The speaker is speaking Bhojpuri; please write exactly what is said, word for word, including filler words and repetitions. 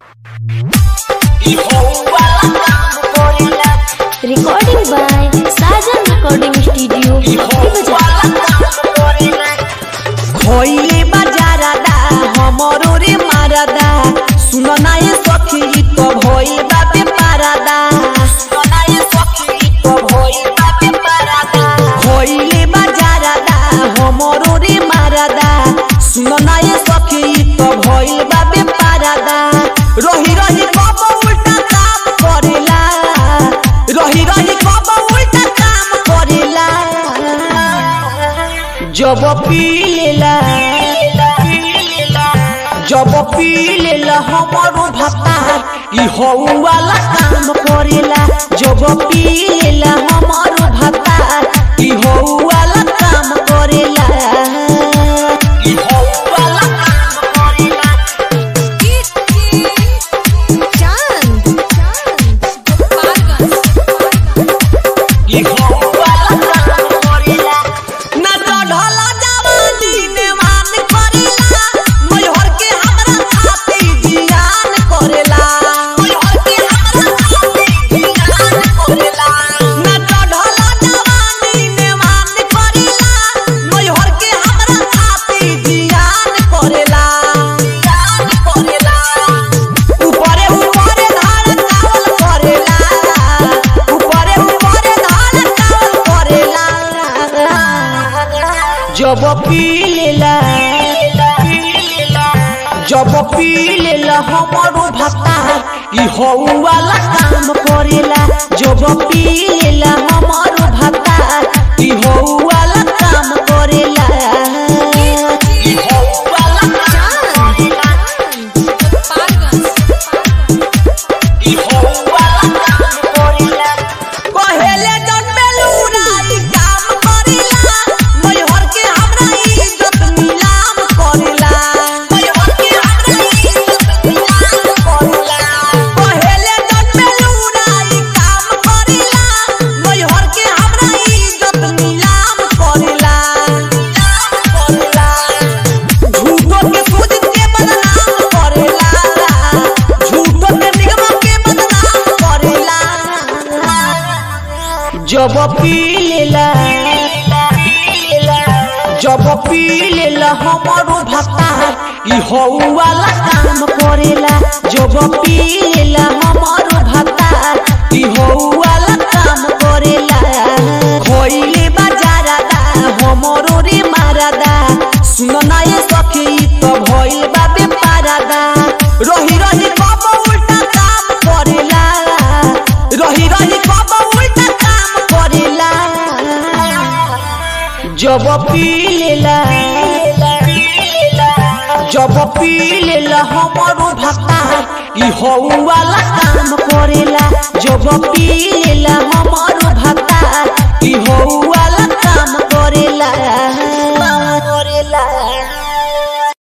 Recording by Sajan Recording Studio. खोइले बाजारादा हमरो रे मारादा सुनो ना ये सखी तो भइल बाबे पारादा सुनो ना ये सखी तो भइल बाबे पारादा खोइले बाजारादा हमरो रे मारादा सुनो ना ये सखी तो भइल बाबे पारादा रही रही कब उल्टा काम करेला रही रही कब उल्टा काम करेला जब पी लेला जब पी लेला हमरो भतार ई हो वाला काम करेला जब पी लेला हमरो भतार ई हो वाला काम करेला ई हो वाला काम करेला Chand ई हो वाला काम करेला ना चढ़ला जवानी ने मान करेला मयूर के हमरा खाती जियान करेला मयूर के हमरा खाती जियान करेला ना चढ़ला जवानी ने मान करेला मयूर के हमरा खाती जियान करेला जियान करेला ऊपरे ऊपरे धार चावल करेला ऊपरे ऊपरे धार चावल करेला जब पी लेला जब पी लेला हमरो भतार ई हो वाला काम करेला जब पी लेला हमरो भतार ई हो वाला काम करेला ई हो वाला काम करेला ई हो वाला काम करेला कहेले जन्मेलूरा ई काम करेला मयूर के हमरा इज्जत नीलाम करेला मयूर के हमरा इज्जत नीलाम करेला कहेले जन्मेलूरा ई काम करेला मयूर के हमरा इज्जत नीलाम करेला नीलाम करेला झूठो के सूझ के बदनाम करेला झूठो के निगम के बदनाम करेला जब पी लेला जब पी लेला हमरो भतार ई हो वाला काम करेला जब पी लेला हमरो भतार ई हो वाला काम करेला खोइले बाजारादा हमरो रे मारादा सुनो ना ये सखी तो भइल बाबे पारादा रही रही कब उल्टा काम करेला रही रही कब उल्टा काम करेला जब पी लेला जब पी लेला हमरो भतार ई हो वाला काम करेला जब पी लेला हमरो